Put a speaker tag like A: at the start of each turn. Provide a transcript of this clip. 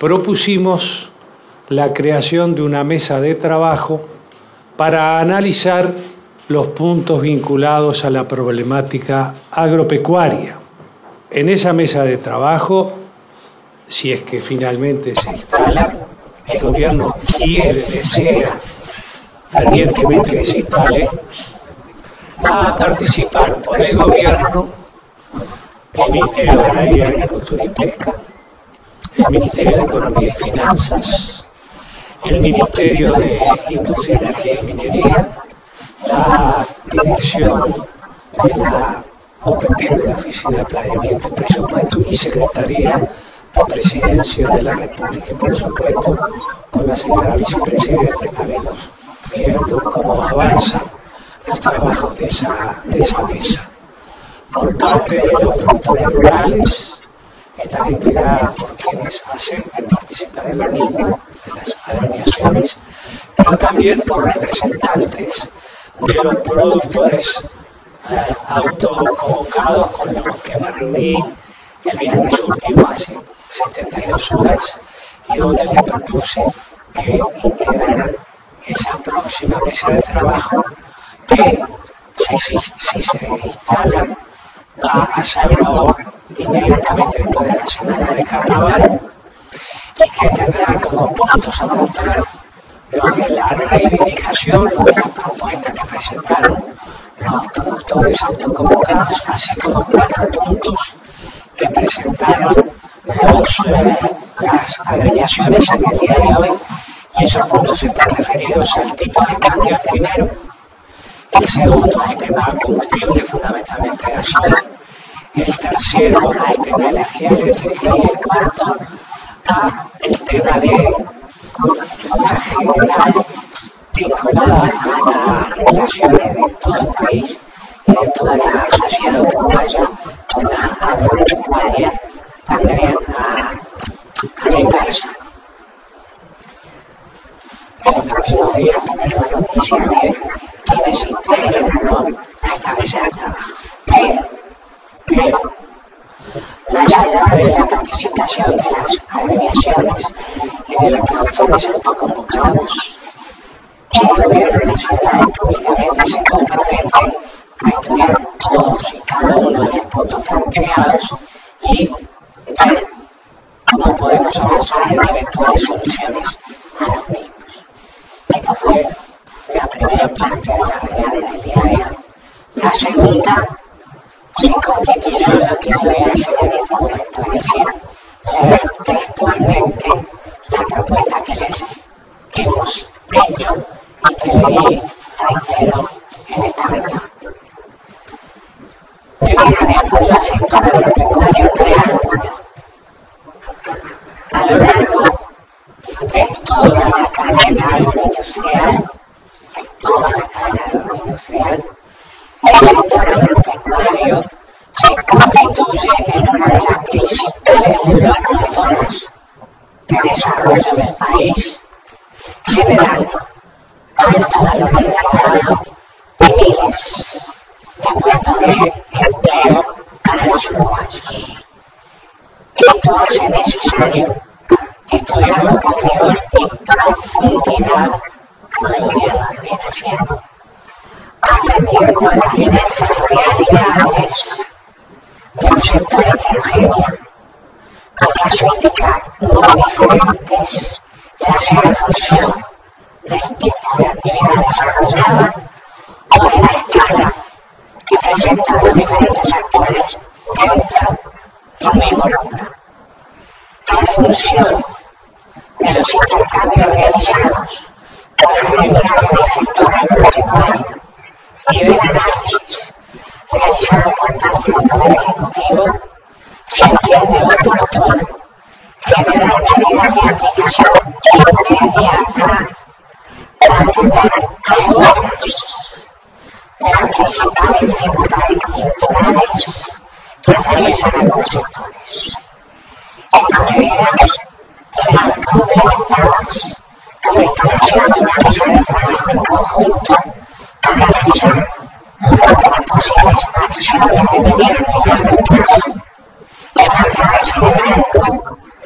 A: propusimos la creación de una mesa de trabajo para analizar los puntos vinculados a la problemática agropecuaria. En esa mesa de trabajo, si es que finalmente se instala, el gobierno desea fervientemente que se instale, va a participar por el gobierno el Ministerio de Ganadería, Agricultura y Pesca, el Ministerio de Economía y Finanzas, el Ministerio de Industria, Energía y Minería, la Dirección de la OPP de la Oficina de Planeamiento y Presupuesto y Secretaría de Presidencia de la República y, por supuesto, con la señora vicepresidenta, estaremos viendo cómo avanzan los trabajos de esa mesa. Por parte de los productores rurales, están integradas por quienes acepten participar en la misma, de las agremiaciones, pero también por representantes de los productores autoconvocados con los que me reuní el viernes último, hace 72 horas, y donde les propuse que integraran esa próxima mesa de trabajo que, si se instala, va a hacerlo inmediatamente después de la semana de carnaval y que tendrá como puntos a tratar la reivindicación de la propuesta que presentaron los productores autoconvocados, así como 4 puntos que presentaron las agremiaciones en el día de hoy, y esos puntos están referidos al tipo de cambio primero, el segundo al tema del combustible, fundamentalmente gasoil, el tercero al tema de energía eléctrica y el cuarto al tema de coyuntura general vinculada a las relaciones de todo el país y de toda la sociedad uruguaya con la agropecuaria, también a la inversa. En los próximos días tendremos noticias de quienes se integran o no a esta mesa de trabajo. Pero, más allá de la participación de las agremiaciones y de los productores autoconvocados, el gobierno nacional públicamente se compromete a estudiar todos y cada uno de los puntos planteados y ver cómo podemos avanzar en eventuales soluciones a los mismos. Esta fue la primera parte de la reunión en el día de hoy. La segunda se constituyó en lo que yo voy a hacer en este momento, es decir, leer textualmente la propuesta que les hemos hecho y que leí, reitero, en esta reunión. Medida de apoyo al sector agropecuario preámbulo. A lo largo de toda la cadena agroindustrial, el sector agropecuario se constituye en una de las principales locomotoras de desarrollo del país, generando alto valor agregado y miles de puestos de empleo para los uruguayos. Esto hace necesario estudiarlo con rigor y profundidad, como el gobierno lo viene haciendo, atendiendo las diversas realidades de un sector heterogéneo, con casuísticas muy diferentes, ya sea en función del tipo de actividad desarrollada o de la escala que presentan los diferentes actores dentro de un mismo rubro. En función de los intercambios realizados por las gremiales del sector agropecuario y del análisis realizado por parte del Poder Ejecutivo, se entiende oportuno generar medidas de aplicación inmediata para atender algunas de las principales dificultades coyunturales que atraviesan algunos sectores. Estas medidas serán complementadas con la instalación de una mesa de trabajo en conjunto para analizar otras posibles acciones de mediano y largo plazo enmarcadas en el marco